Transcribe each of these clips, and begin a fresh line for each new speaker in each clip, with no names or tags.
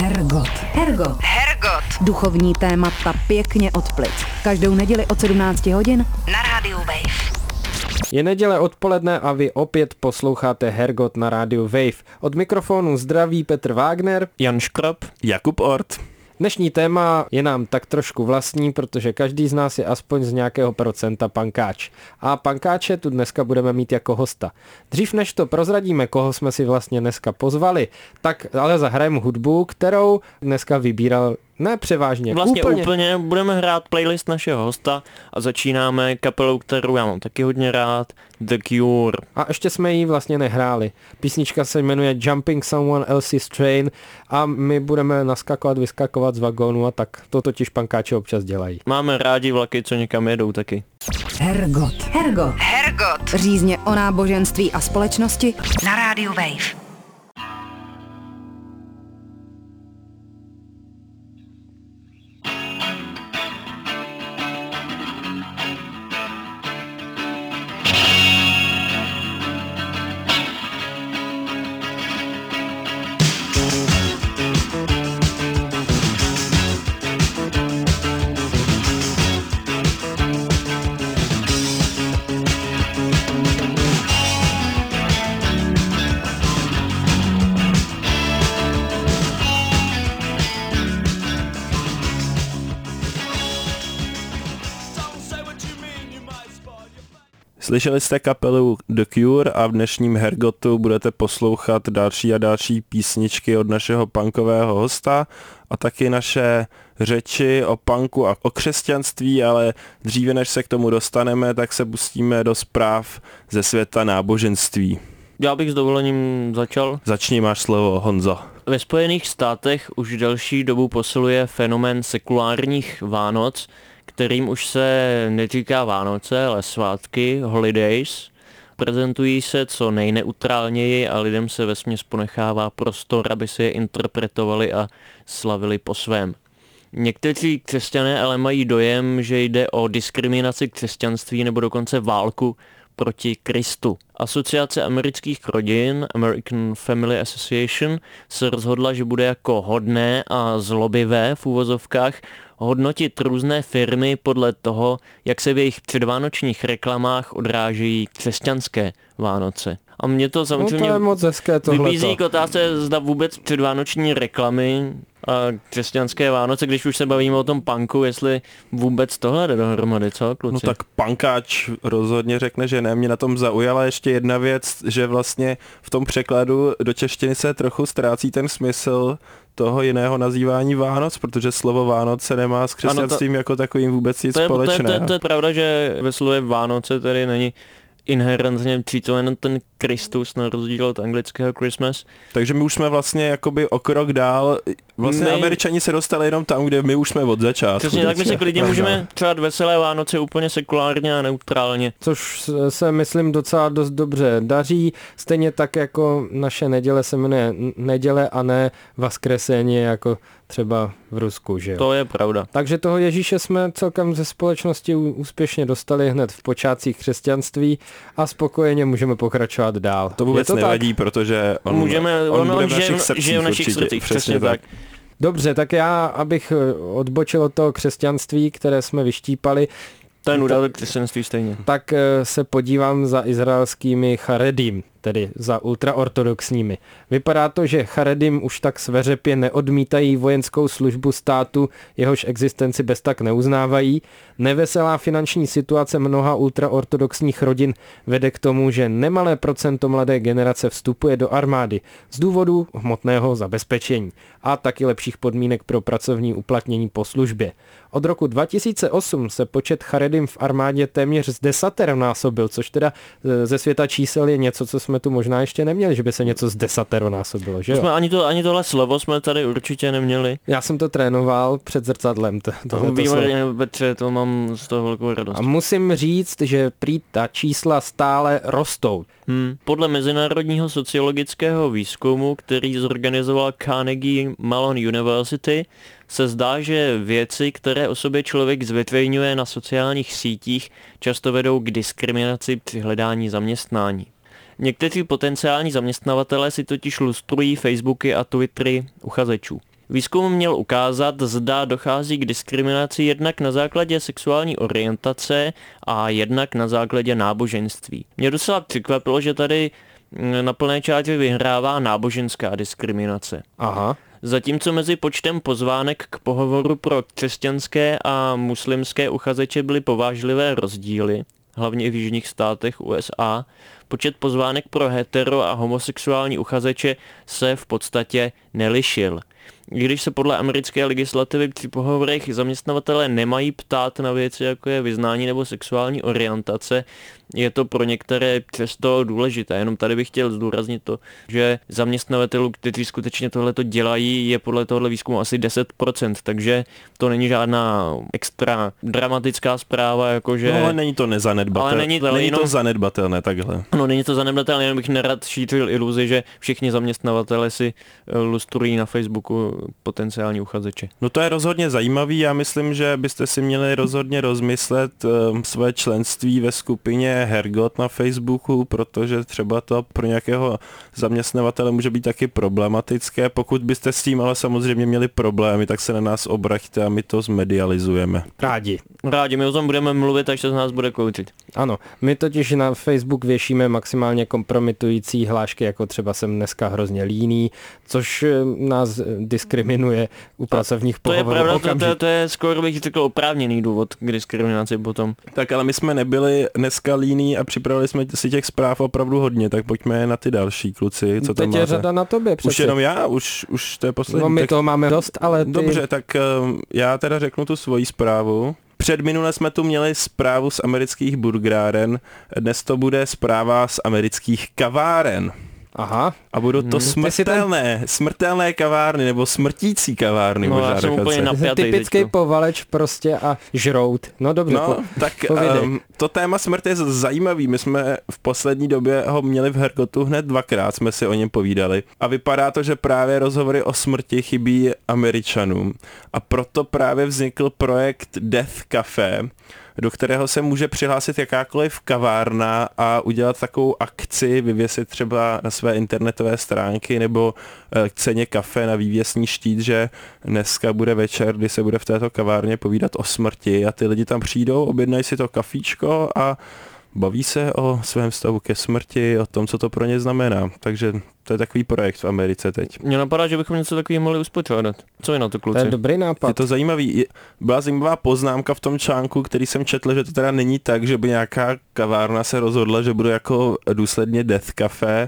Hergot. Duchovní témata pěkně od plic. Každou neděli od 17 hodin na rádiu Wave.
Je neděle odpoledne a vy opět posloucháte Hergot na rádiu Wave. Od mikrofonu zdraví Petr Wagner,
Jan Škrab, Jakub Ort.
Dnešní téma je nám tak trošku vlastní, protože každý z nás je aspoň z nějakého procenta pankáč. A pankáče tu dneska budeme mít jako hosta. Dřív než to prozradíme, koho jsme si vlastně dneska pozvali, tak ale zahrajeme hudbu, kterou dneska vybíral převážně.
Vlastně úplně budeme hrát playlist našeho hosta a začínáme kapelou, kterou já mám taky hodně rád, The Cure.
A ještě jsme ji vlastně nehráli. Písnička se jmenuje Jumping Someone Else's Train a my budeme naskakovat, vyskakovat z vagónu a tak to totiž pankáče občas dělají.
Máme rádi vlaky, co někam jedou taky.
Hergot. Řízně o náboženství a společnosti na rádiu Wave.
Slyšeli jste kapelu The Cure a v dnešním Hergotu budete poslouchat další a další písničky od našeho punkového hosta a taky naše řeči o punku a o křesťanství, ale dříve než se k tomu dostaneme, tak se pustíme do zpráv ze světa náboženství. Já bych s dovolením začal. Začni, máš slovo, Honzo. Ve Spojených státech už delší dobu posiluje fenomén sekulárních Vánoc, kterým už se neříká Vánoce, ale svátky, holidays. Prezentují se co nejneutrálněji a lidem se vesměs ponechává prostor, aby si je interpretovali a slavili po svém. Někteří křesťané ale mají dojem, že jde o diskriminaci křesťanství nebo dokonce válku proti Kristu. Asociace amerických rodin, American Family Association, se rozhodla, že bude jako hodné a zlobivé v úvozovkách hodnotit různé firmy podle toho, jak se v jejich předvánočních reklamách odrážejí křesťanské Vánoce. A mě to samozřejmě
to je moc hezké tohleto.
Vybízí k otázce, zda vůbec předvánoční reklamy a křesťanské Vánoce, když už se bavíme o tom punku, jestli vůbec tohle jde dohromady, co kluci?
No tak punkáč rozhodně řekne, že ne. Mě na tom zaujala ještě jedna věc, že vlastně v tom překladu do češtiny se trochu ztrácí ten smysl toho jiného nazývání Vánoc, protože slovo Vánoce nemá s křesťanstvím jako takovým vůbec nic společného.
To je pravda, že ve slově Vánoce tady není inherentně přítomen ten Kristus na rozdíl od anglického Christmas.
Takže my už jsme vlastně jakoby o krok dál, vlastně Američani se dostali jenom tam, kde my už jsme od začátku.
Přesně tak, my se klidně můžeme přát veselé Vánoce úplně sekulárně a neutrálně.
Což se myslím docela dost dobře daří, stejně tak jako naše neděle se jmenuje neděle a ne Vaskresení jako třeba v Rusku, že jo?
To je pravda.
Takže toho Ježíše jsme celkem ze společnosti úspěšně dostali hned v počátcích křesťanství a spokojeně můžeme pokračovat dál.
To vůbec nevadí, protože on bude v našich srdcích,
přesně tak.
Dobře, tak já, abych odbočil od toho křesťanství, které jsme vyštípali,
to je nuda křesťanství stejně.
Tak se podívám za izraelskými charedim, tedy za ultraortodoxními. Vypadá to, že charedim už tak sveřepě neodmítají vojenskou službu státu, jehož existenci bez tak neuznávají. Neveselá finanční situace mnoha ultraortodoxních rodin vede k tomu, že nemalé procento mladé generace vstupuje do armády z důvodu hmotného zabezpečení a taky lepších podmínek pro pracovní uplatnění po službě. Od roku 2008 se počet charedim v armádě téměř zdesateronásobil, což teda ze světa čísel je něco, co jsme tu možná ještě neměli, že by se něco zdesateronásobilo, že jo?
Jsme ani tohle slovo jsme tady určitě neměli.
Já jsem to trénoval před zrcadlem.
Petře, to mám z toho velkou radost.
A musím říct, že prý ta čísla stále rostou.
Podle mezinárodního sociologického výzkumu, který zorganizoval Carnegie Mellon University, se zdá, že věci, které o sobě člověk zveřejňuje na sociálních sítích, často vedou k diskriminaci při hledání zaměstnání. Někteří potenciální zaměstnavatelé si totiž lustrují Facebooky a Twittery uchazečů.
Výzkum měl ukázat, zda dochází k diskriminaci jednak na základě sexuální orientace a jednak na základě náboženství. Mě docela překvapilo, že tady na plné čáře vyhrává náboženská diskriminace.
Aha.
Zatímco mezi počtem pozvánek k pohovoru pro křesťanské a muslimské uchazeče byly povážlivé rozdíly, hlavně i v jižních státech USA, počet pozvánek pro hetero a homosexuální uchazeče se v podstatě nelišil. I když se podle americké legislativy při pohovorech zaměstnavatelé nemají ptát na věci, jako je vyznání nebo sexuální orientace, je to pro některé přesto důležité. Jenom tady bych chtěl zdůraznit to, že zaměstnavatelů, kteří skutečně tohleto dělají, je podle tohoto výzkumu asi 10%, takže to není žádná extra dramatická zpráva, jakože...
No ale není to nezanedbatelné. Není to zanedbatelné takhle.
No není to zanedbatelné, jenom bych nerad šířil iluzi, že všichni zaměstnavatele si lustrují na Facebooku potenciální uchazeče.
No to je rozhodně zajímavý, já myslím, že byste si měli rozhodně rozmyslet své členství ve skupině Hergot na Facebooku, protože třeba to pro nějakého zaměstnavatele může být taky problematické. Pokud byste s tím ale samozřejmě měli problémy, tak se na nás obraťte a my to zmedializujeme.
Rádi, my o tom budeme mluvit, až se z nás bude kouřit.
Ano, my totiž na Facebook věšíme maximálně kompromitující hlášky, jako třeba jsem dneska hrozně líný, což nás diskriminuje u pracovních pohovorů.
To je pravda, to je skoro bych řekl oprávněný důvod k diskriminaci potom.
Tak ale my jsme nebyli dneska líní a připravili jsme si těch zpráv opravdu hodně, tak pojďme na ty další, kluci, co tam
máte. Teď je řada na tobě přece.
Už jenom já? Už to je poslední.
No my toho máme dost, ale ty...
Dobře, tak já teda řeknu tu svoji zprávu. Předminule jsme tu měli zprávu z amerických burgeráren, dnes to bude zpráva z amerických kaváren.
Aha.
A budou to smrtelné kavárny, nebo smrtící kavárny.
No,
možná
já jsem úplně napjatý.
Typický povaleč prostě a žrout. No dobře,
tak to téma smrt je zajímavý. My jsme v poslední době ho měli v Hergotu hned 2krát, jsme si o něm povídali. A vypadá to, že právě rozhovory o smrti chybí Američanům. A proto právě vznikl projekt Death Café, do kterého se může přihlásit jakákoliv kavárna a udělat takovou akci, vyvěsit třeba na své internetové stránky nebo k ceně kafe na vývěsní štít, že dneska bude večer, kdy se bude v této kavárně povídat o smrti a ty lidi tam přijdou, objednají si to kafíčko a baví se o svém stavu ke smrti, o tom, co to pro ně znamená. Takže to je takový projekt v Americe teď.
Mně napadá, že bychom něco takového mohli uspořádat. Co je na to, kluci?
To je dobrý nápad.
Je to zajímavý. Byla zajímavá poznámka v tom článku, který jsem četl, že to teda není tak, že by nějaká kavárna se rozhodla, že bude jako důsledně Death Café,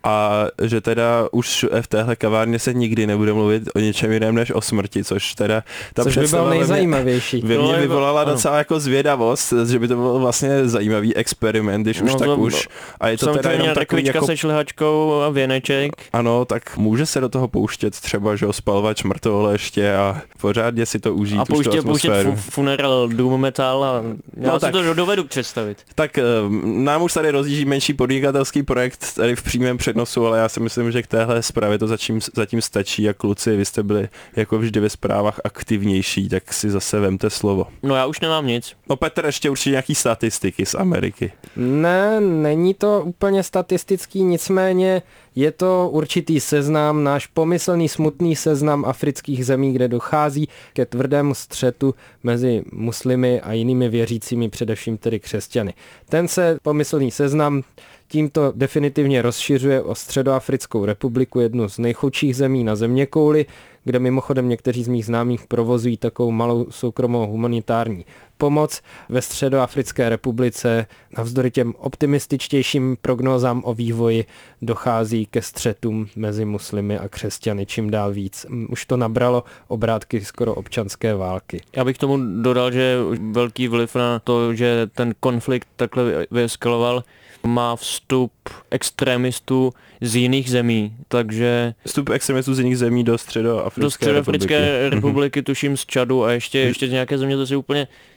a že teda už v téhle kavárně se nikdy nebude mluvit o něčem jiném než o smrti, což teda ta
což by byl nejzajímavější.
Ve mně vyvolala docela jako zvědavost, že by to byl vlastně zajímavý experiment, když už tak už. A je to teda jenom takový
jako se šlehačkou a věneček.
Ano, tak může se do toho pouštět třeba, že spalovat mrtvole ještě a pořádně si to užít.
A pouštět funeral doom metal a já si to dovedu představit.
Tak nám už tady rozjíždí menší podnikatelský projekt tady v přímém přednosu, ale já si myslím, že k téhle zprávě to zatím stačí a kluci, vy jste byli jako vždy ve zprávách aktivnější, tak si zase vemte slovo.
No já už nemám nic.
No Petr, ještě určitě nějaký statistiky z Ameriky.
Ne, není to úplně statistický, nicméně je to určitý seznam, náš pomyslný smutný seznam afrických zemí, kde dochází ke tvrdému střetu mezi muslimy a jinými věřícími, především tedy křesťany. Ten se pomyslný seznam tímto definitivně rozšiřuje o Středoafrickou republiku, jednu z nejchudších zemí na zeměkouli, kde mimochodem někteří z mých známých provozují takovou malou soukromou humanitární pomoc. Ve Středoafrické republice navzdory těm optimističtějším prognózám o vývoji dochází ke střetům mezi muslimy a křesťany čím dál víc. Už to nabralo obrátky skoro občanské války.
Já bych tomu dodal, že velký vliv na to, že ten konflikt takhle vyeskaloval, má vstup extremistů z jiných zemí, takže...
Vstup extremistů z jiných zemí do Středoafrické
republiky, tuším z Čadu a ještě z nějaké země, to si úplně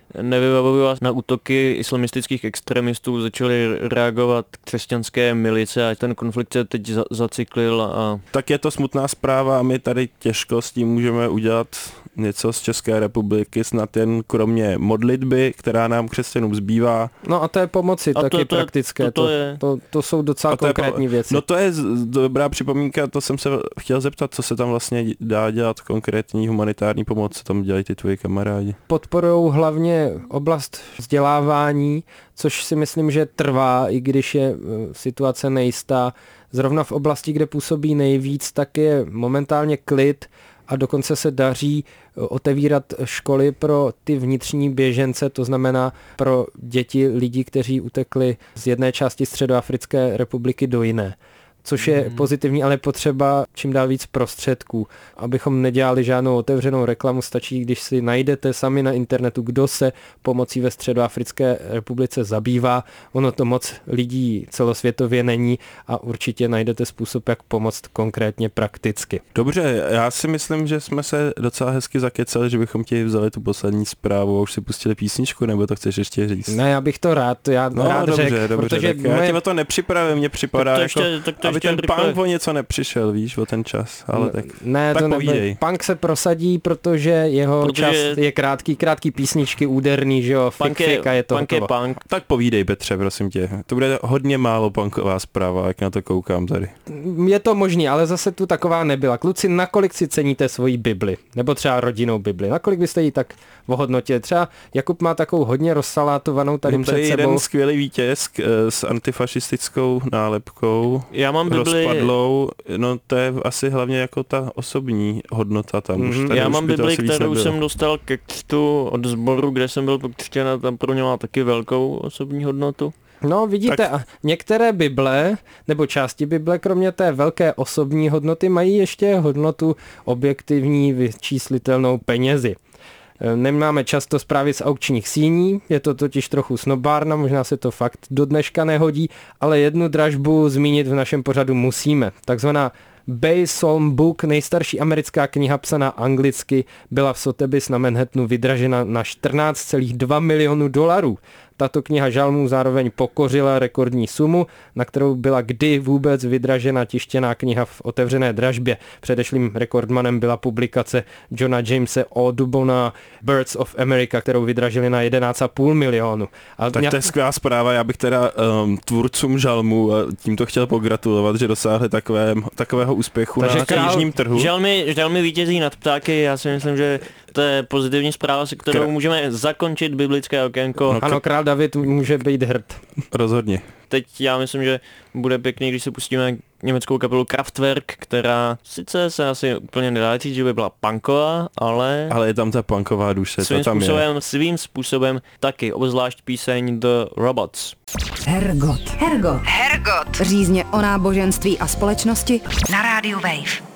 nevybavují na útoky islamistických extremistů, začaly reagovat křesťanské milice a ten konflikt se teď zacyklil. A...
Tak je to smutná zpráva a my tady těžko s tím můžeme udělat něco z České republiky, snad jen kromě modlitby, která nám křesťanům zbývá.
No a to je pomoci
a
taky praktické, to jsou docela konkrétní věci.
No to je dobrá připomínka, to jsem se chtěl zeptat, co se tam vlastně dá dělat, konkrétní humanitární pomoc, co tam dělají ty tvoji kamarádi.
Podporujou hlavně oblast vzdělávání, což si myslím, že trvá, i když je situace nejistá. Zrovna v oblasti, kde působí nejvíc, tak je momentálně klid a dokonce se daří otevírat školy pro ty vnitřní běžence, to znamená pro děti lidí, kteří utekli z jedné části Středoafrické republiky do jiné. Což je pozitivní, ale potřeba čím dál víc prostředků. Abychom nedělali žádnou otevřenou reklamu, stačí, když si najdete sami na internetu, kdo se pomocí ve Středoafrické republice zabývá. Ono to moc lidí celosvětově není a určitě najdete způsob, jak pomoct konkrétně prakticky.
Dobře, já si myslím, že jsme se docela hezky zakecali, že bychom ti vzali tu poslední zprávu a už si pustili písničku, nebo to chceš ještě říct?
Ne, já bych to rád
dobře,
řekl, protože
já tě o to nepřipravím, mně připadá aby ten punk o něco nepřišel, víš, o ten čas, ale tak povídej.
Punk se prosadí, protože jeho čas je krátký písničky, úderný, že jo, fik a je to
punk
hotovo.
je punk.
Tak povídej, Petře, prosím tě. To bude hodně málo punková zpráva, jak na to koukám tady.
Je to možný, ale zase tu taková nebyla. Kluci, nakolik si ceníte svoji Bibli? Nebo třeba rodinnou Bibli? Nakolik byste ji tak ohodnotili? Třeba Jakub má takovou hodně rozsalátovanou tady před sebou.
Jeden skvělý vítězk s antifašistickou nálepkou.
Já mám Bibli
rozpadlou, no to je asi hlavně jako ta osobní hodnota tam. Už tady
já
už
mám
by to
Bibli,
asi víc
kterou
nebylo.
jsem dostal ke křtu od sboru, kde jsem byl pokřtěn a tam pro ně má taky velkou osobní hodnotu.
No vidíte, a některé Bible, nebo části Bible, kromě té velké osobní hodnoty, mají ještě hodnotu objektivní, vyčíslitelnou penězi. Nemáme často zprávy z aukčních síní, je to totiž trochu snobárna, možná se to fakt do dneška nehodí, ale jednu dražbu zmínit v našem pořadu musíme. Takzvaná Bay Psalm Book, nejstarší americká kniha psaná anglicky, byla v Sotheby's na Manhattanu vydražena na 14,2 milionu dolarů. Tato kniha žalmů zároveň pokořila rekordní sumu, na kterou byla kdy vůbec vydražena tištěná kniha v otevřené dražbě. Předešlým rekordmanem byla publikace Johna Jamese Audubona Birds of America, kterou vydražili na 11,5 milionu.
Tak to je skvělá zpráva, já bych teda tvůrcům žalmů tímto chtěl pogratulovat, že dosáhli takového úspěchu na knižním trhu.
Žalmy vítězí nad ptáky, já si myslím, že to je pozitivní zpráva, se kterou můžeme zakončit biblické okénko.
Ano, král David může být hrd.
Rozhodně.
Teď já myslím, že bude pěkný, když se pustíme německou kapelu Kraftwerk, která sice se asi úplně nedá říct, že by byla punková, ale
je tam ta punková duše,
svým způsobem taky, obzvlášť píseň The Robots.
Hergot. Řízně o náboženství a společnosti na rádiu Wave.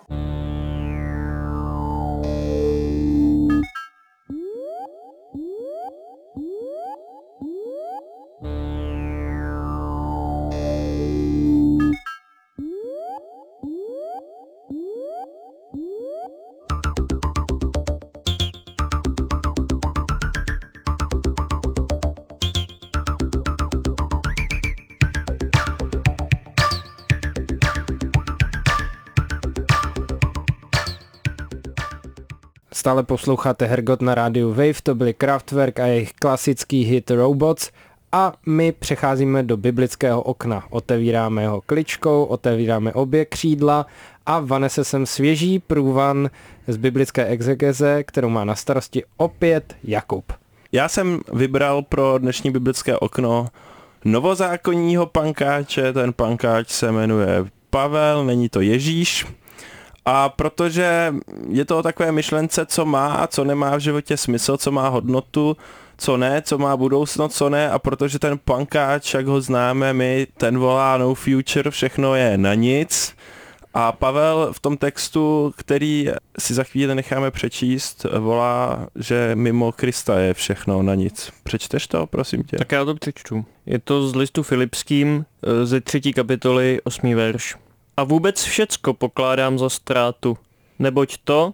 Stále posloucháte Hergot na rádiu Wave, to byly Kraftwerk a jejich klasický hit Robots a my přecházíme do biblického okna. Otevíráme ho kličkou, otevíráme obě křídla a vanese sem svěží průvan z biblické exegeze, kterou má na starosti opět Jakub.
Já jsem vybral pro dnešní biblické okno novozákonního pankáče, ten pankáč se jmenuje Pavel, není to Ježíš. A protože je to o takové myšlence, co má a co nemá v životě smysl, co má hodnotu, co ne, co má budoucnost, co ne, a protože ten pankáč, jak ho známe my, ten volá no future, všechno je na nic. A Pavel v tom textu, který si za chvíli necháme přečíst, volá, že mimo Krista je všechno na nic. Přečteš to, prosím tě?
Tak já to přečtu. Je to z listu Filipským ze 3. kapitoly 8. verš. A vůbec všecko pokládám za ztrátu, neboť to,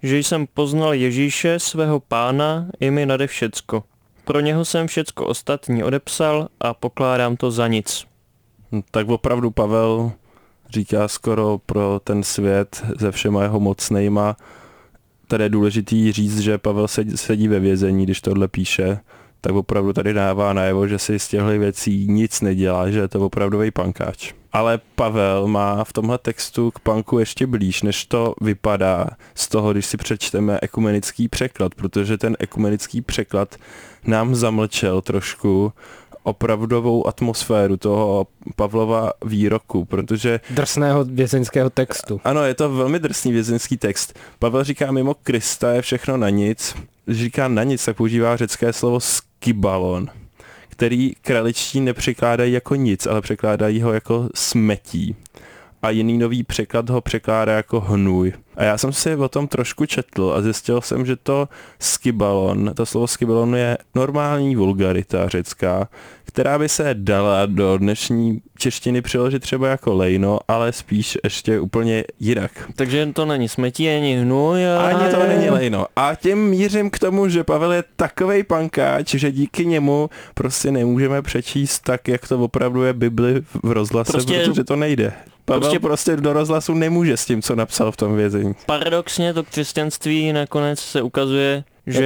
že jsem poznal Ježíše, svého pána, i mi nade všecko. Pro něho jsem všecko ostatní odepsal a pokládám to za nic.
Tak opravdu Pavel říká skoro pro ten svět se všema jeho mocnejma. Tady je důležitý říct, že Pavel sedí ve vězení, když tohle píše, tak opravdu tady dává najevo, že si z těchto věcí nic nedělá, že je to opravdový pankáč. Ale Pavel má v tomhle textu k punku ještě blíž, než to vypadá z toho, když si přečteme ekumenický překlad, protože ten ekumenický překlad nám zamlčel trošku opravdovou atmosféru toho Pavlova výroku, protože...
Drsného vězeňského textu.
Ano, je to velmi drsný vězeňský text. Pavel říká, mimo Krista je všechno na nic. Když říká na nic, tak používá řecké slovo skibalon, který kraličtí nepřekládají jako nic, ale překládají ho jako smetí. A jiný nový překlad ho překládá jako hnůj. A já jsem si o tom trošku četl a zjistil jsem, že to slovo skibalon je normální vulgarita řecká, která by se dala do dnešní češtiny přeložit třeba jako lejno, ale spíš ještě úplně jinak.
Takže to není smetí, ani hnůj, ale...
Ani to není lejno. A tím mířím k tomu, že Pavel je takovej pankáč, že díky němu prostě nemůžeme přečíst tak, jak to opravdu je Bibli v rozhlase, protože to nejde. Pavel prostě do rozhlasu nemůže s tím, co napsal v tom vězení.
Paradoxně to křesťanství nakonec se ukazuje, že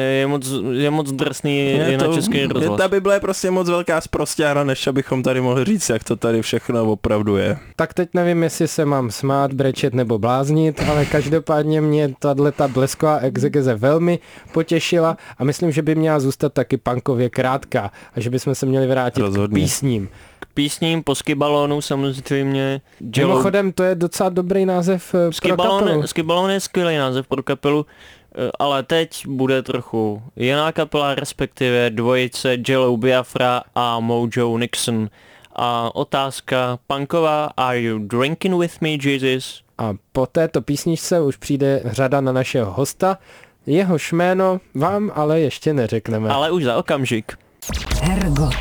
je moc drsný i na český rozhlas.
Ta Bible je prostě moc velká sprosťára, než abychom tady mohli říct, jak to tady všechno opravdu je.
Tak teď nevím, jestli se mám smát, brečet nebo bláznit, ale každopádně mě tato blesková exegeze velmi potěšila a myslím, že by měla zůstat taky punkově krátká a že bychom se měli vrátit k písním.
K písním po Skibalonu samozřejmě.
Mimochodem, to je docela dobrý název pro kapelu.
Skibalon je skvělý název pro kapelu, ale teď bude trochu jiná kapela, respektive dvojice Jello Biafra a Mojo Nixon. A otázka punková, Are you drinking with me, Jesus?
A po této písničce už přijde řada na našeho hosta. Jehož jméno vám ale ještě neřekneme.
Ale už za okamžik.
Hergot.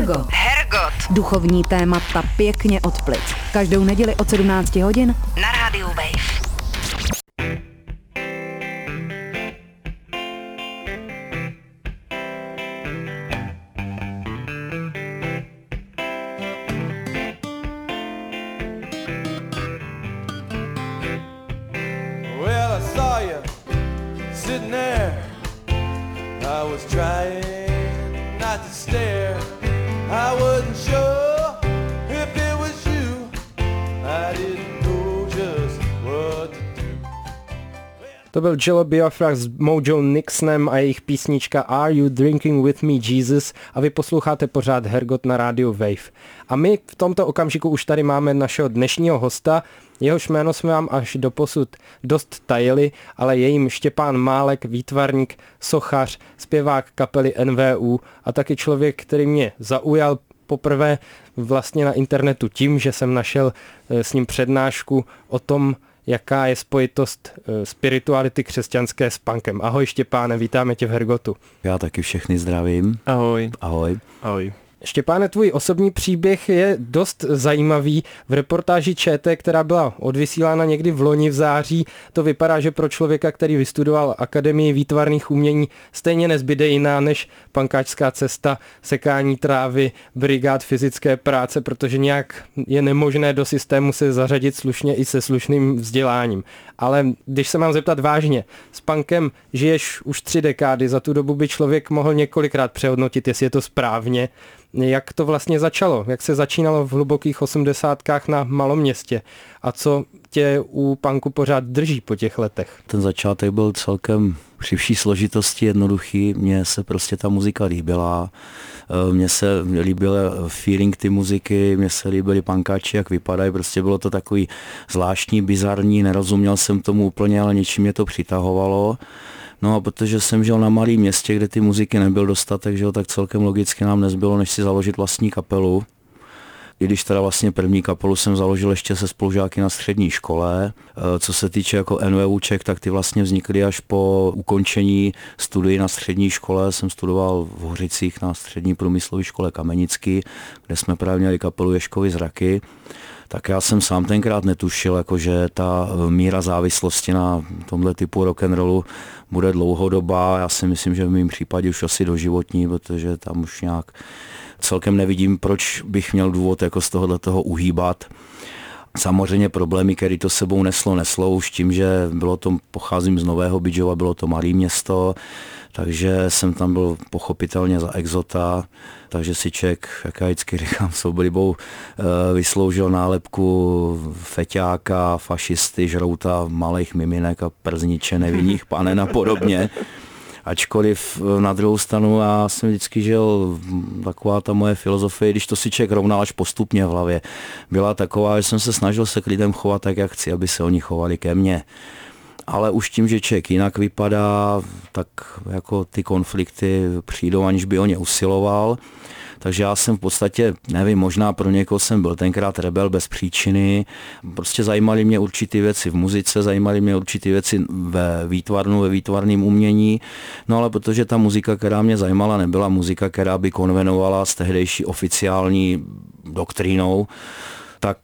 Duchovní témata pěkně od plic. Každou neděli od 17 hodin na rádiu Wave.
Well, I saw you sitting there. I was trying not to stare. I wasn't sure if it was you. I didn't know just what to do.
To byl Jello Biafra s Mojo Nixonem a jejich písnička Are You Drinking With Me, Jesus? A vy posloucháte pořád Hergot na rádiu Wave. A my v tomto okamžiku už tady máme našeho dnešního hosta. Jehož jméno jsme vám až doposud dost tajili, ale je jim Štěpán Málek, výtvarník, sochař, zpěvák kapely NVU a taky člověk, který mě zaujal poprvé vlastně na internetu tím, že jsem našel s ním přednášku o tom, jaká je spojitost spirituality křesťanské s punkem. Ahoj Štěpáne, vítáme tě v Hergotu.
Já taky všechny zdravím.
Ahoj.
Ahoj.
Ahoj.
Štěpáne, tvůj osobní příběh je dost zajímavý. V reportáži ČT, která byla odvysílána někdy v loni v září, to vypadá, že pro člověka, který vystudoval Akademii výtvarných umění, stejně nezbyde jiná než pankáčská cesta, sekání trávy, brigád fyzické práce, protože nějak je nemožné do systému se zařadit slušně i se slušným vzděláním. Ale když se mám zeptat vážně, s punkem žiješ už 3 dekády, za tu dobu by člověk mohl několikrát přehodnotit, jestli je to správně. Jak to vlastně začalo? Jak se začínalo v hlubokých 80kách na malom městě? A co tě u punku pořád drží po těch letech?
Ten začátek byl celkem při vší složitosti jednoduchý. Mně se prostě ta muzika líbila. Mně se líbil feeling ty muziky, mně se líbili punkáči, jak vypadají. Prostě bylo to takový zvláštní, bizarní, nerozuměl jsem tomu úplně, ale něčím mě to přitahovalo. No a protože jsem žil na malém městě, kde ty muziky nebyl dostatek, že jo, tak celkem logicky nám nezbylo, než si založit vlastní kapelu. I když teda vlastně první kapelu jsem založil ještě se spolužáky na střední škole. Co se týče jako NVUček, tak ty vlastně vznikly až po ukončení studií na střední škole. Jsem studoval v Hořicích na střední průmyslové škole Kamenický, kde jsme právě měli kapelu Ježkovy zraky. tak já jsem sám tenkrát netušil, jako že ta míra závislosti na tomhle typu rock'n'rollu bude dlouhodobá. Já si myslím, že v mém případě už asi doživotní, protože tam už nějak celkem nevidím, proč bych měl důvod jako z toho uhýbat. Samozřejmě problémy, které to sebou neslo už tím, že pocházím z Nového Bydžova, bylo to malé město, takže jsem tam byl pochopitelně za exota, takže si člověk, jak já vždycky říkám, s oblibou vysloužil nálepku feťáka, fašisty, žrouta malých miminek a przniče nevinných panen a podobně. Ačkoliv na druhou stranu já jsem vždycky žil, taková ta moje filozofie, když to si člověk rovnal až postupně v hlavě, byla taková, že jsem se snažil se k lidem chovat tak, jak chci, aby se oni chovali ke mně. Ale už tím, že člověk jinak vypadá, tak jako ty konflikty přijdou, aniž by o ně usiloval. Takže já jsem v podstatě, nevím, možná pro někoho jsem byl tenkrát rebel bez příčiny. Prostě zajímaly mě určité věci v muzice, zajímaly mě určité věci ve výtvarném umění. No ale protože ta muzika, která mě zajímala, nebyla muzika, která by konvenovala s tehdejší oficiální doktrínou, tak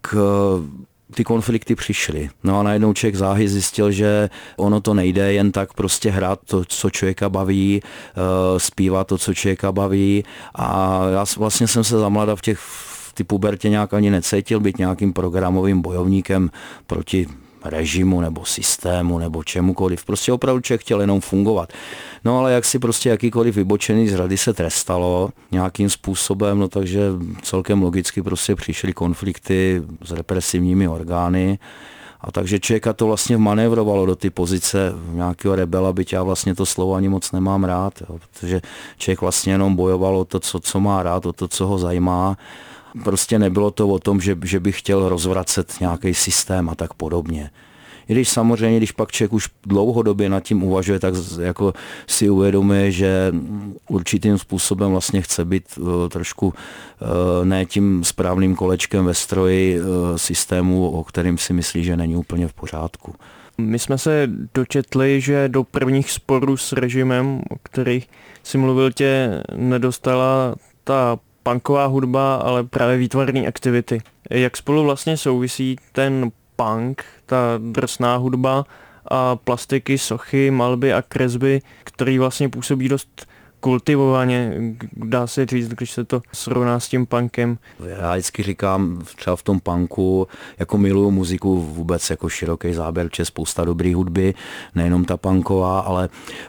ty konflikty přišly. No a najednou člověk záhy zjistil, že ono to nejde jen tak prostě hrát to, co člověka baví, zpívat to, co člověka baví. A já vlastně jsem se zamlada v té pubertě nějak ani necítil být nějakým programovým bojovníkem proti režimu nebo systému nebo čemukoliv. Prostě opravdu člověk chtěl jenom fungovat. No ale jak si prostě jakýkoliv vybočený z rady se trestalo nějakým způsobem, no takže celkem logicky prostě přišly konflikty s represivními orgány. A takže člověka to vlastně vmanévrovalo do ty pozice nějakého rebela, byť já vlastně to slovo ani moc nemám rád, jo, protože člověk vlastně jenom bojoval o to, co má rád, o to, co ho zajímá. Prostě nebylo to o tom, že bych chtěl rozvracet nějaký systém a tak podobně. I když samozřejmě, když pak člověk už dlouhodobě nad tím uvažuje, tak jako si uvědomuje, že určitým způsobem vlastně chce být trošku ne tím správným kolečkem ve stroji systému, o kterým si myslí, že není úplně v pořádku.
My jsme se dočetli, že do prvních sporů s režimem, o kterých si mluvil, tě nedostala ta punková hudba, ale právě výtvarné aktivity. Jak spolu vlastně souvisí ten punk, ta drsná hudba a plastiky, sochy, malby a kresby, který vlastně působí dost kultivovaně, dá se říct, když se to srovná s tím punkem.
Já vždycky říkám, třeba v tom punku, jako miluju muziku vůbec jako široký záběr, protože spousta dobrý hudby, nejenom ta punková, ale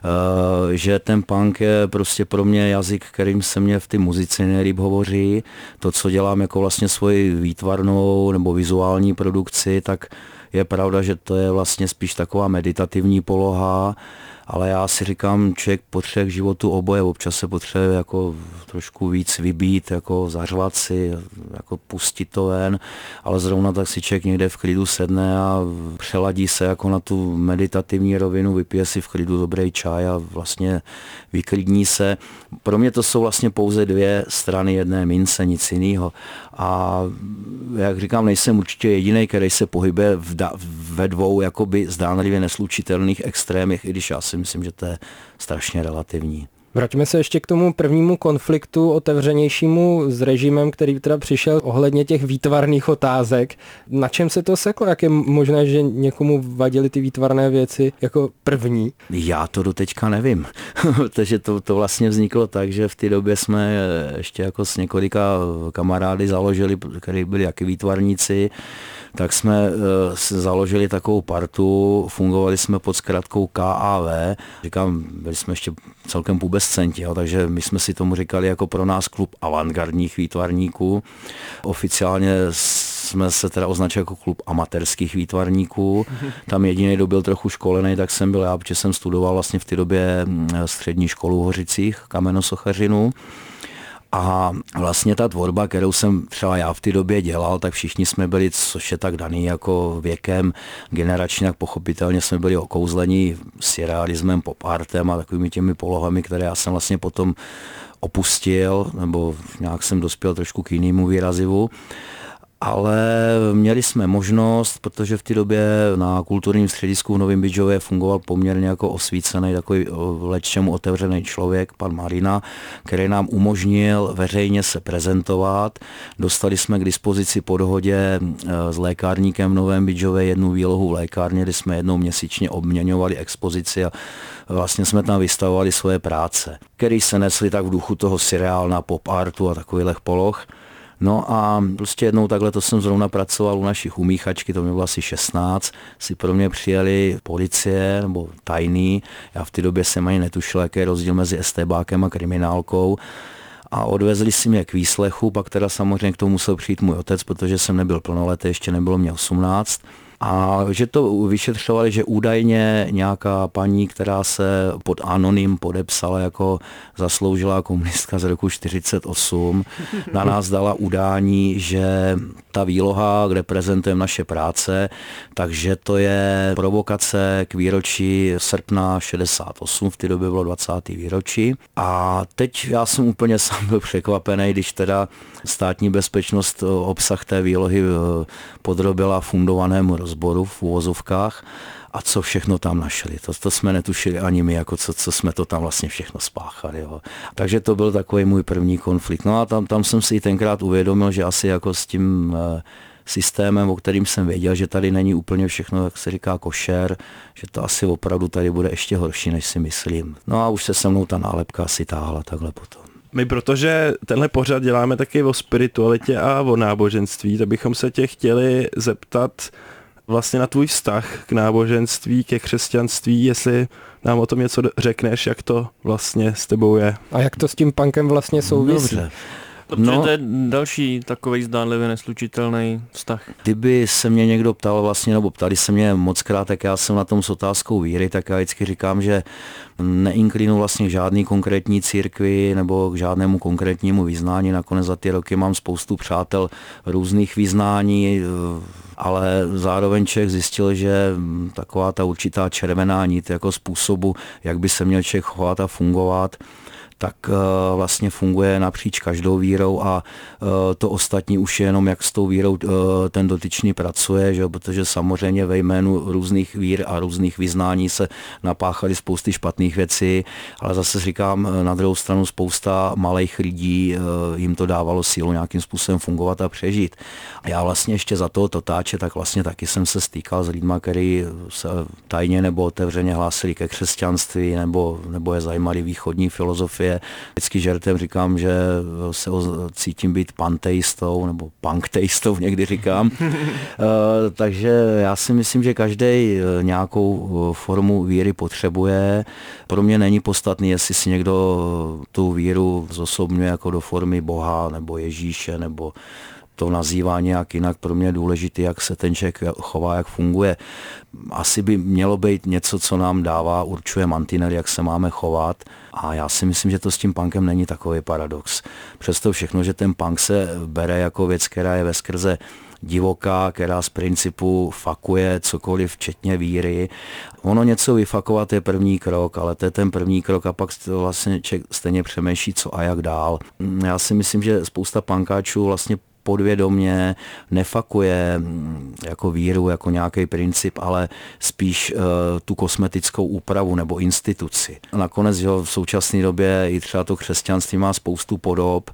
že ten punk je prostě pro mě jazyk, kterým se mě v té muzice nejlíp hovoří. To, co dělám jako vlastně svoji výtvarnou nebo vizuální produkci, tak je pravda, že to je vlastně spíš taková meditativní poloha, ale já si říkám, člověk potřebuje k životu oboje, občas se potřebuje jako trošku víc vybít, jako zařvat si, jako pustit to ven, ale zrovna tak si člověk někde v klidu sedne a přeladí se jako na tu meditativní rovinu, vypije si v klidu dobrý čaj a vlastně vyklidní se. Pro mě to jsou vlastně pouze dvě strany jedné mince, nic jiného. A jak říkám, nejsem určitě jediný, který se pohybuje ve dvou jakoby zdánlivě neslučitelných extrémech, i když já si myslím, že to je strašně relativní.
Vraťme se ještě k tomu prvnímu konfliktu otevřenějšímu s režimem, který teda přišel ohledně těch výtvarných otázek. Na čem se to seklo? Jak je možné, že někomu vadily ty výtvarné věci jako první?
Já to doteďka nevím, protože to vlastně vzniklo tak, že v té době jsme ještě jako s několika kamarády založili, kteří byli jaký výtvarníci, tak jsme založili takovou partu, fungovali jsme pod zkratkou KAV, říkám, byli jsme ještě celkem pubescenti, takže my jsme si tomu říkali jako pro nás klub avantgardních výtvarníků. Oficiálně jsme se teda označili jako klub amatérských výtvarníků. Tam jediný, kdo byl trochu školený, tak jsem byl já, protože jsem studoval vlastně v té době střední školu v Hořicích, kamenosochařinu. A vlastně ta tvorba, kterou jsem třeba já v té době dělal, tak všichni jsme byli, což je tak daný jako věkem, generačně, tak pochopitelně jsme byli okouzlení surrealismem, pop artem a takovými těmi polohami, které já jsem vlastně potom opustil, nebo nějak jsem dospěl trošku k jinému výrazivu. ale měli jsme možnost, protože v té době na kulturním středisku v Novém Bydžově fungoval poměrně jako osvícený, takový lecčemu otevřený člověk, pan Marina, který nám umožnil veřejně se prezentovat. Dostali jsme k dispozici po dohodě s lékárníkem v Novém Bydžově jednu výlohu v lékárně, kdy jsme jednou měsíčně obměňovali expozici a vlastně jsme tam vystavovali svoje práce, které se nesly tak v duchu toho seriálna, pop artu a takových poloh. No a prostě jednou takhle, to jsem zrovna pracoval u našich umíchačky, to mě bylo asi 16, si pro mě přijeli policie nebo tajný, já v té době jsem ani netušil, jaký je rozdíl mezi estébákem a kriminálkou, a odvezli si mě k výslechu, pak teda samozřejmě k tomu musel přijít můj otec, protože jsem nebyl plnoletý, ještě nebylo mě 18. A že to vyšetřovali, že údajně nějaká paní, která se pod anonym podepsala jako zasloužilá komunistka z roku 48, na nás dala udání, že ta výloha, kde prezentujeme naše práce, takže to je provokace k výročí srpna 68, v té době bylo 20. výročí. A teď já jsem úplně sám byl překvapený, když teda státní bezpečnost obsah té výlohy podrobila fundovanému rozboru v uvozovkách a co všechno tam našli. To jsme netušili ani my, jako co jsme to tam vlastně všechno spáchali. Jo. Takže to byl takový můj první konflikt. No a tam jsem si tenkrát uvědomil, že asi jako s tím systémem, o kterým jsem věděl, že tady není úplně všechno, jak se říká, košer, že to asi opravdu tady bude ještě horší, než si myslím. No a už se mnou ta nálepka asi táhla takhle potom.
My, protože tenhle pořad děláme taky o spiritualitě a o náboženství, tak bychom se tě chtěli zeptat vlastně na tvůj vztah k náboženství, ke křesťanství, jestli nám o tom něco řekneš, jak to vlastně s tebou je.
A jak to s tím punkem vlastně souvisí?
Dobře.
Protože to je další takovej zdánlivě neslučitelný vztah.
Kdyby se mě někdo ptal vlastně, nebo ptali se mě mockrát, tak já jsem na tom s otázkou víry, tak já vždycky říkám, že neinklinu vlastně k žádný konkrétní církvi nebo k žádnému konkrétnímu vyznání. Nakonec za ty roky mám spoustu přátel různých vyznání, ale zároveň člověk zjistil, že taková ta určitá červená nit jako způsobu, jak by se měl člověk chovat a fungovat, tak vlastně funguje napříč každou vírou a to ostatní už je jenom, jak s tou vírou ten dotyčný pracuje, že? Protože samozřejmě ve jménu různých vír a různých vyznání se napáchaly spousty špatných věcí, ale zase říkám, na druhou stranu spousta malých lidí jim to dávalo sílu nějakým způsobem fungovat a přežít. A já vlastně ještě za toho totáče, tak vlastně taky jsem se stýkal s lidma, kteří se tajně nebo otevřeně hlásili ke křesťanství nebo je zajímali východní filozofie. Vždycky žertem říkám, že se cítím být panteistou nebo punkteistou někdy říkám. Takže já si myslím, že každý nějakou formu víry potřebuje. Pro mě není podstatný, jestli si někdo tu víru zosobňuje jako do formy Boha nebo Ježíše nebo to nazývá nějak jinak. Pro mě je důležité, jak se ten člověk chová, jak funguje. Asi by mělo být něco, co nám dává, určuje mantinely, jak se máme chovat. A já si myslím, že to s tím punkem není takový paradox. Přesto všechno, že ten punk se bere jako věc, která je veskrze divoká, která z principu fakuje cokoliv, včetně víry. Ono něco vyfakovat je první krok, ale to je ten první krok a pak vlastně člověk stejně přemýšlí, co a jak dál. Já si myslím, že spousta punkáčů vlastně podvědomě nefakuje jako víru, jako nějaký princip, ale spíš tu kosmetickou úpravu nebo instituci. Nakonec v současné době i třeba to křesťanství má spoustu podob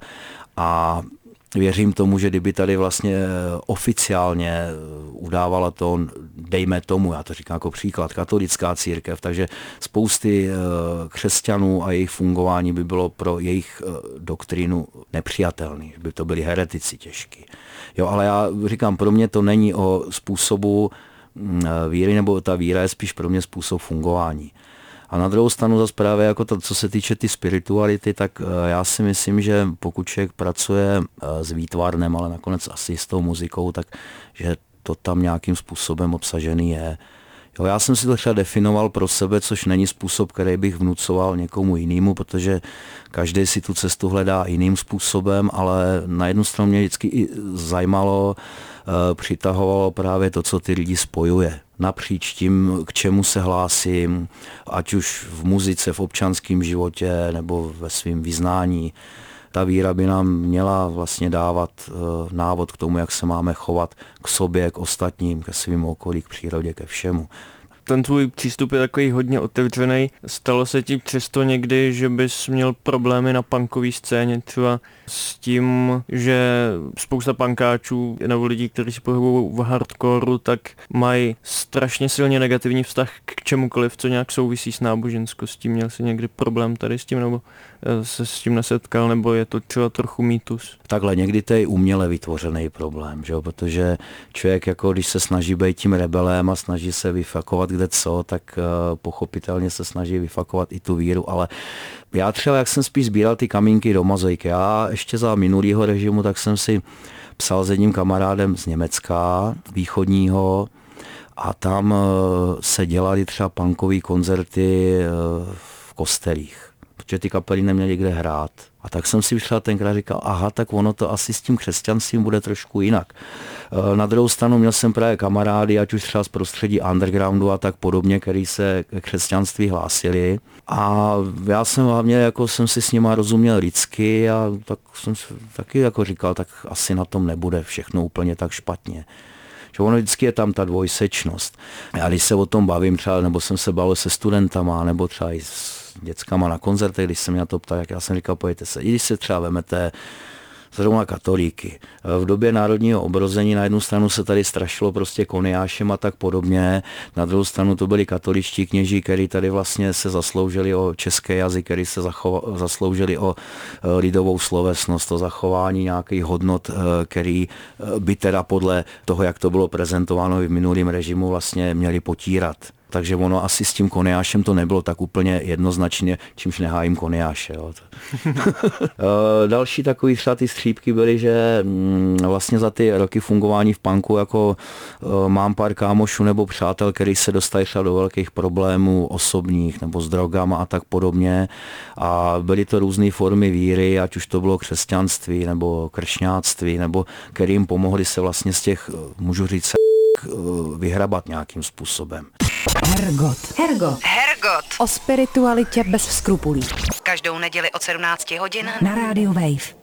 a věřím tomu, že kdyby tady vlastně oficiálně udávala to, dejme tomu, já to říkám jako příklad, katolická církev, takže spousty křesťanů a jejich fungování by bylo pro jejich doktrínu nepřijatelný, by to byli heretici těžký. Jo, ale já říkám, pro mě to není o způsobu víry, nebo ta víra je spíš pro mě způsob fungování. A na druhou stranu zase právě jako to, co se týče ty spirituality, tak já si myslím, že pokud člověk pracuje s výtvarnem, ale nakonec asi s tou muzikou, tak že to tam nějakým způsobem obsažený je. Jo, já jsem si to třeba definoval pro sebe, což není způsob, který bych vnucoval někomu jinému, protože každý si tu cestu hledá jiným způsobem, ale na jednu stranu mě vždycky i zajímalo, přitahovalo právě to, co ty lidi spojuje. Napříč tím, k čemu se hlásím, ať už v muzice, v občanském životě nebo ve svém vyznání. Ta víra by nám měla vlastně dávat návod k tomu, jak se máme chovat k sobě, k ostatním, ke svým okolí, k přírodě, ke všemu.
Ten tvůj přístup je takový hodně otevřený. Stalo se ti přesto někdy, že bys měl problémy na punkové scéně, třeba s tím, že spousta punkáčů nebo lidí, kteří se pohybují v hardcoreu, tak mají strašně silně negativní vztah k čemukoliv, co nějak souvisí s náboženskostí. Měl jsi někdy problém tady s tím, nebo se s tím nesetkal, nebo je to třeba trochu mýtus?
Takhle, někdy to je uměle vytvořený problém, že jo? Protože člověk, jako když se snaží být tím rebelem a snaží se vyfakovat kde co, tak pochopitelně se snaží vyfakovat i tu víru, ale já třeba, jak jsem spíš sbíral ty kamínky do mozaiky, já ještě za minulýho režimu, tak jsem si psal s jedním kamarádem z Německa, východního, a tam se dělaly třeba punkové koncerty v kostelích, protože ty kapely neměly kde hrát. A tak jsem si třeba tenkrát říkal, aha, tak ono to asi s tím křesťanstvím bude trošku jinak. Na druhou stranu měl jsem právě kamarády, ať už třeba z prostředí undergroundu a tak podobně, který se k křesťanství hlásili. A já jsem hlavně, jako jsem si s nima rozuměl lidsky a tak jsem si taky jako říkal, tak asi na tom nebude všechno úplně tak špatně. Že ono vždycky je tam ta dvojsečnost. Já když se o tom bavím třeba, nebo jsem se bavil se studentama, nebo třeba i s dětskama na koncertech, když jsem mě na to ptal, jak já jsem říkal, pojďte se, i když se třeba vemete zrovna katolíky. V době národního obrození na jednu stranu se tady strašilo prostě Koniášem a tak podobně, na druhou stranu to byli katoličtí kněží, kteří tady vlastně se zasloužili o český jazyk, kteří se zasloužili o lidovou slovesnost, o zachování nějakých hodnot, který by teda podle toho, jak to bylo prezentováno v minulém režimu, vlastně měli potírat. Takže ono asi s tím Koniášem to nebylo tak úplně jednoznačně, čímž nehájím Koniáše. Jo. Další takový třeba ty střípky byly, že vlastně za ty roky fungování v punku jako mám pár kámošů nebo přátel, který se dostali třeba do velkých problémů osobních nebo s drogama a tak podobně. A byly to různé formy víry, ať už to bylo křesťanství nebo kršňáctví, nebo kterým pomohli se vlastně z těch, můžu říct, vyhrabat nějakým způsobem.
Hergot. O spiritualitě bez skrupulí. Každou neděli od 17 hodin na rádiu Wave.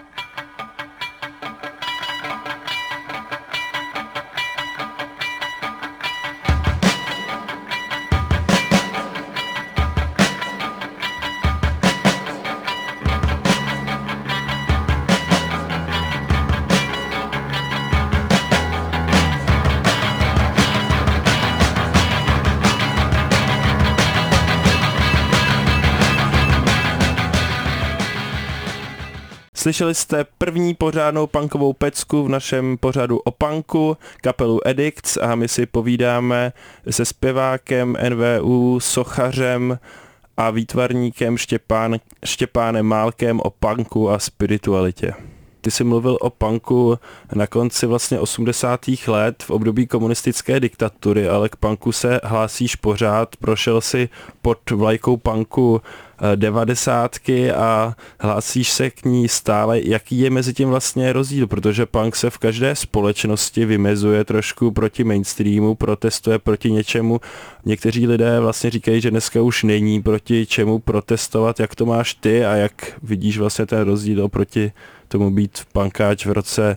Slyšeli jste první pořádnou punkovou pecku v našem pořadu o punku, kapelu Addicts, a my si povídáme se zpěvákem NWU, sochařem a výtvarníkem Štěpánem Málkem o punku a spiritualitě. Ty jsi mluvil o punku na konci vlastně 80. let v období komunistické diktatury, ale k punku se hlásíš pořád, prošel si pod vlajkou punku 90 a hlásíš se k ní stále. Jaký je mezi tím vlastně rozdíl? Protože punk se v každé společnosti vymezuje trošku proti mainstreamu, protestuje proti něčemu. Někteří lidé vlastně říkají, že dneska už není proti čemu protestovat. Jak to máš ty a jak vidíš vlastně ten rozdíl oproti tomu být punkáč v roce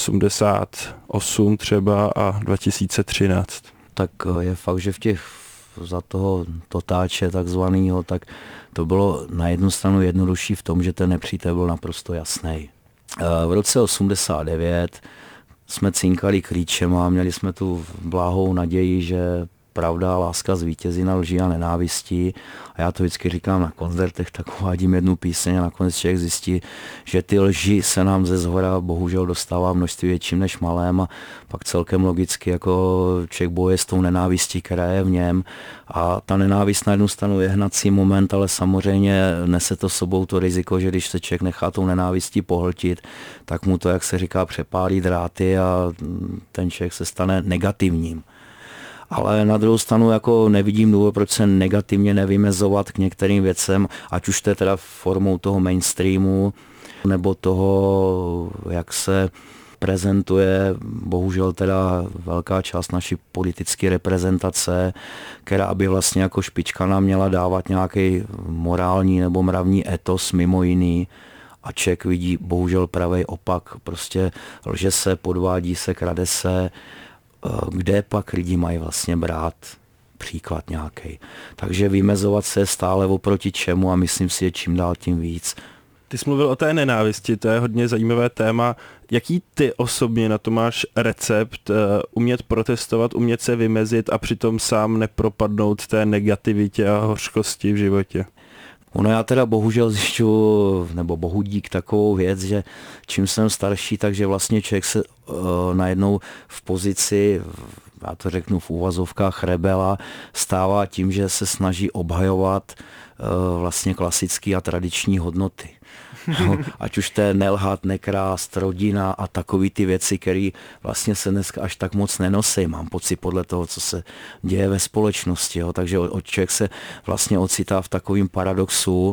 88 třeba a 2013?
Tak je fakt, že v těch za toho totáče takzvanýho, tak to bylo na jednu stranu jednodušší v tom, že ten nepřítel byl naprosto jasný. V roce 89 jsme cinkali klíčem a měli jsme tu bláhou naději, že pravda a láska zvítězí na lži a nenávistí. A já to vždycky říkám na koncertech, tak uvádím jednu píseň a nakonec člověk zjistí, že ty lži se nám ze zhora bohužel dostává množství větším než malém a pak celkem logicky jako člověk boje s tou nenávistí, která je v něm. A ta nenávist na jednu stranu je hnací moment, ale samozřejmě nese to sobou to riziko, že když se člověk nechá tou nenávistí pohltit, tak mu to, jak se říká, přepálí dráty a ten člověk se stane negativním. Ale na druhou stranu jako nevidím důvod, proč se negativně nevymezovat k některým věcem, ať už to je teda formou toho mainstreamu, nebo toho, jak se prezentuje bohužel teda velká část naší politické reprezentace, která by vlastně jako špička nám měla dávat nějaký morální nebo mravní etos mimo jiný. a člověk vidí bohužel pravý opak, prostě lže se, podvádí se, krade se, kde pak lidi mají vlastně brát příklad nějaký. Takže vymezovat se stále oproti čemu a myslím si, že čím dál tím víc.
Ty jsi mluvil o té nenávisti, to je hodně zajímavé téma. Jaký ty osobně na to máš recept, umět protestovat, umět se vymezit a přitom sám nepropadnout té negativitě a hořkosti v životě?
Ono já teda bohužel zjišťuji, nebo bohu dík takovou věc, že čím jsem starší, takže vlastně člověk se najednou v pozici, já to řeknu v úvazovkách rebela, stává tím, že se snaží obhajovat vlastně klasické a tradiční hodnoty. No, ať už to je nelhat, nekrást, rodina a takový ty věci, které vlastně se dneska až tak moc nenosí. Mám pocit podle toho, co se děje ve společnosti. Jo. Takže člověk se vlastně ocitá v takovém paradoxu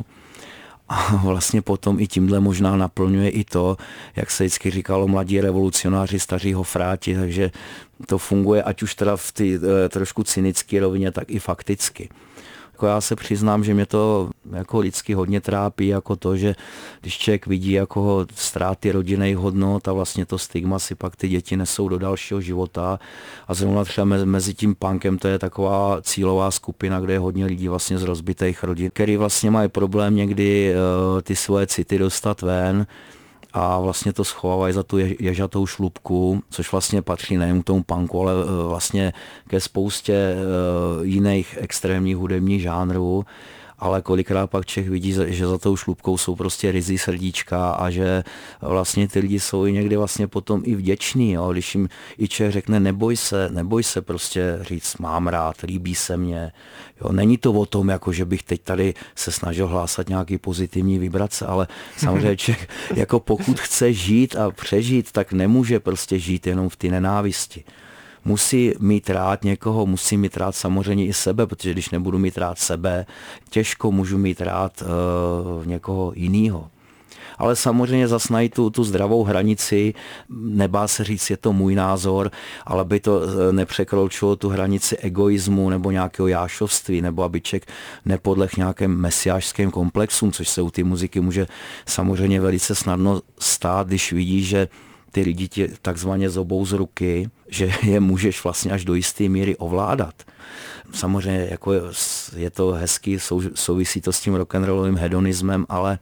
a vlastně potom i tímhle možná naplňuje i to, jak se vždycky říkalo, mladí revolucionáři, staří hofráti, takže to funguje ať už teda v ty trošku cynické rovině, tak i fakticky. Jako já se přiznám, že mě to jako lidsky hodně trápí, jako to, že když člověk vidí jako ztráty rodinných hodnot a vlastně to stigma si pak ty děti nesou do dalšího života a zrovna třeba mezi tím punkem to je taková cílová skupina, kde je hodně lidí vlastně z rozbitých rodin, který vlastně mají problém někdy ty svoje city dostat ven a vlastně to schovávají za tu ježatou šlupku, což vlastně patří nejen k tomu punku, ale vlastně ke spoustě jiných extrémních hudebních žánrů, ale kolikrát pak člověk vidí, že za tou šlupkou jsou prostě ryzí srdíčka a že vlastně ty lidi jsou i někdy vlastně potom i vděční, jo? Když jim i člověk řekne neboj se prostě říct mám rád, líbí se mně. Jo? Není to o tom, jako že bych teď tady se snažil hlásat nějaký pozitivní vibrace, ale samozřejmě člověk jako pokud chce žít a přežít, tak nemůže prostě žít jenom v té nenávisti. Musí mít rád někoho, musí mít rád samozřejmě i sebe, protože když nebudu mít rád sebe, těžko můžu mít rád někoho jiného. Ale samozřejmě zas najít tu zdravou hranici, nebá se říct, je to můj názor, ale by to nepřekročilo tu hranici egoismu nebo nějakého jášovství, nebo aby člověk nepodleh nějakým mesiášským komplexům, což se u té muziky může samozřejmě velice snadno stát, když vidí, že ty lidi ti takzvaně zobou z ruky, že je můžeš vlastně až do jisté míry ovládat. Samozřejmě jako je to hezký, souvisí to s tím rock'n'rollovým hedonismem, ale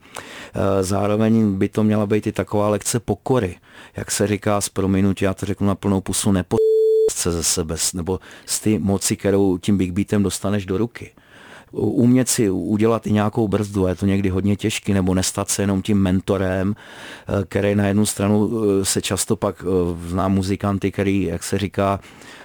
zároveň by to měla být i taková lekce pokory. Jak se říká z prominutí, já to řeknu na plnou pusu, se ze sebe, nebo z ty moci, kterou tím big beatem dostaneš do ruky. Umět si udělat i nějakou brzdu, je to někdy hodně těžký, nebo nestat se jenom tím mentorem, který na jednu stranu se často pak zná muzikanty, který, jak se říká,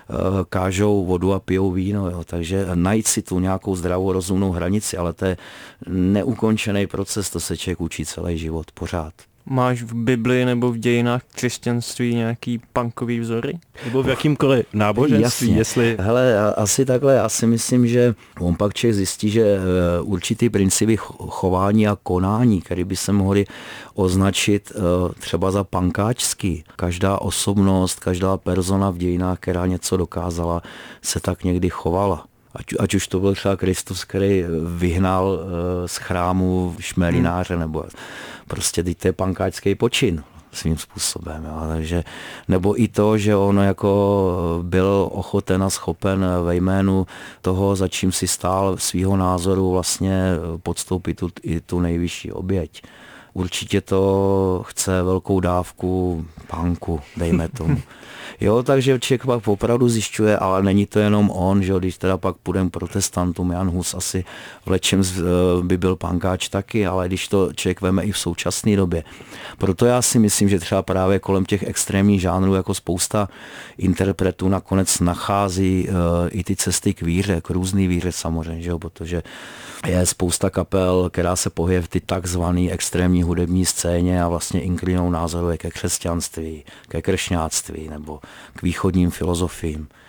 kážou vodu a pijou víno, jo. Takže najít si tu nějakou zdravou, rozumnou hranici, ale to je neukončený proces, to se člověk učí celý život pořád.
Máš v Bibli nebo v dějinách křesťanství nějaký punkový vzory?
Nebo v jakýmkoliv náboženství,
jasně.
Jestli...
Hele, asi takhle, já si myslím, že on pak člověk zjistí, že určitý principy chování a konání, které by se mohly označit třeba za punkáčský. Každá osobnost, každá persona v dějinách, která něco dokázala, se tak někdy chovala. Ať už to byl třeba Kristus, který vyhnal z chrámu šmelináře, nebo prostě teď to je punkáčský počin svým způsobem. Jo. Takže, nebo i to, že on jako byl ochoten a schopen ve jménu toho, za čím si stál svýho názoru, vlastně podstoupit i tu nejvyšší oběť. Určitě to chce velkou dávku punku, dejme tomu. Jo, takže člověk pak opravdu zjišťuje, ale není to jenom on, že když teda pak půjdem protestantům, Jan Hus asi v lečem by byl punkáč taky, ale když to člověk veme i v současné době. Proto já si myslím, že třeba právě kolem těch extrémních žánrů jako spousta interpretů nakonec nachází i ty cesty k víře, k různý víře samozřejmě, že jo, protože je spousta kapel, která se pohybuje v ty takzvané extrémní hudební scéně a vlastně inklinou názorově ke křesťanství, ke kršňáctví nebo k východním filozofiím.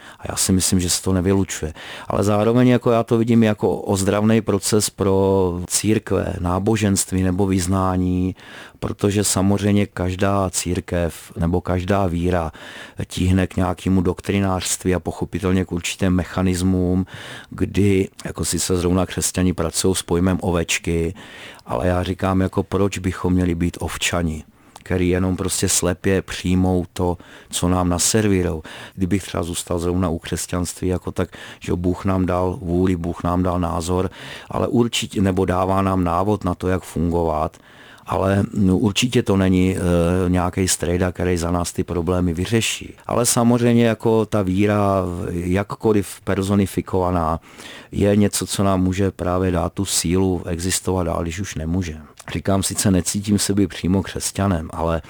A já si myslím, že se to nevylučuje. Ale zároveň jako já to vidím jako ozdravný proces pro církve, náboženství nebo vyznání, protože samozřejmě každá církev nebo každá víra tíhne k nějakému doktrinářství a pochopitelně k určitým mechanismům, kdy jako si se zrovna křesťani pracují s pojmem ovečky, ale já říkám, jako proč bychom měli být ovčani, který jenom prostě slepě přijmou to, co nám naservírou. Kdybych třeba zůstal zrovna u křesťanství, jako tak, že Bůh nám dal vůli, Bůh nám dal názor, ale určitě, nebo dává nám návod na to, jak fungovat, ale určitě to není nějaký strejda, který za nás ty problémy vyřeší. Ale samozřejmě jako ta víra, jakkoliv personifikovaná, je něco, co nám může právě dát tu sílu existovat dál, když už nemůžeme. Říkám, sice necítím se být přímo křesťanem, ale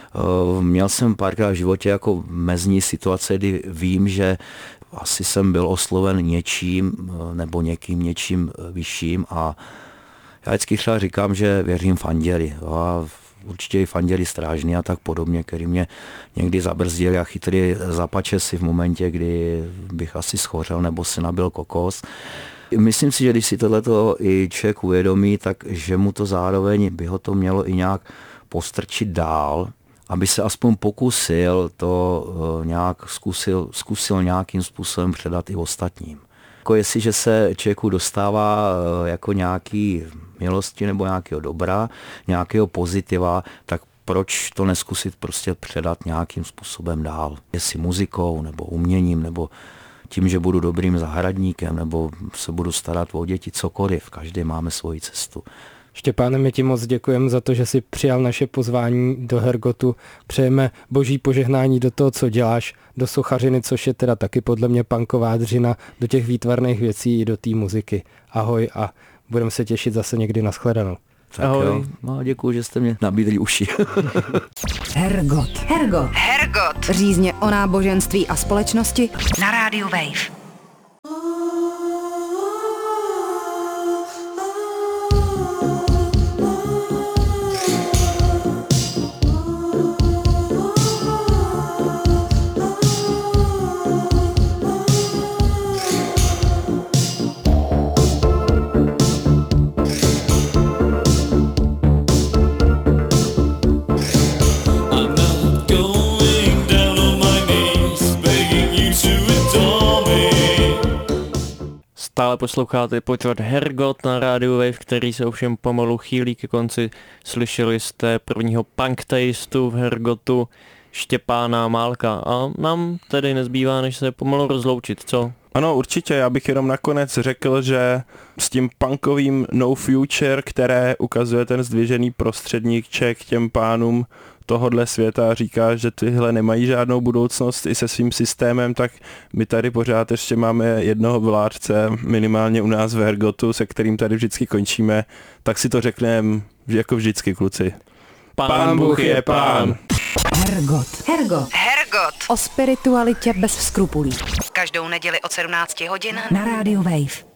měl jsem párkrát v životě jako mezní situace, kdy vím, že asi jsem byl osloven něčím nebo něčím vyšším a já vždycky třeba říkám, že věřím v anděli. A určitě i v anděli strážný a tak podobně, který mě někdy zabrzdili a chytli za pačesy v momentě, kdy bych asi schořel nebo si nabil kokos. Myslím si, že když si tohleto i člověk uvědomí, tak že mu to zároveň by ho to mělo i nějak postrčit dál, aby se aspoň pokusil to nějak zkusil nějakým způsobem předat i ostatním. Jako jestliže se člověku dostává jako nějaký milosti nebo nějakého dobra, nějakého pozitiva, tak proč to neskusit prostě předat nějakým způsobem dál? Jestli muzikou, nebo uměním, nebo tím, že budu dobrým zahradníkem, nebo se budu starat o děti, cokoliv. Každý máme svoji cestu.
Štěpáne, my ti moc děkujeme za to, že jsi přijal naše pozvání do Hergotu. Přejeme boží požehnání do toho, co děláš, do sochařiny, což je teda taky podle mě punková dřina, do těch výtvarných věcí i do té muziky. Ahoj a budeme se těšit zase někdy na shledanou.
Tak ahoj. Jo. No, děkuji, že jste mě nabídli uši.
Hergot. Řízně o náboženství a společnosti na rádiu Wave.
Stále posloucháte pořad Hergot na rádiu Wave, který se ovšem pomalu chýlí ke konci. Slyšeli jste prvního punktaistu v Hergotu Štěpána Málka a nám tedy nezbývá, než se pomalu rozloučit, co?
Ano, určitě, já bych jenom nakonec řekl, že s tím punkovým No Future, které ukazuje ten zdvižený prostředníček těm pánům tohodle světa a říká, že tyhle nemají žádnou budoucnost i se svým systémem, tak my tady pořád ještě máme jednoho vládce, minimálně u nás v Hergotu, se kterým tady vždycky končíme, tak si to řekneme jako vždycky, kluci. Pán Bůh je pán.
Hergot. O spiritualitě bez skrupulí. Každou neděli od 17 hodin na rádiu Wave.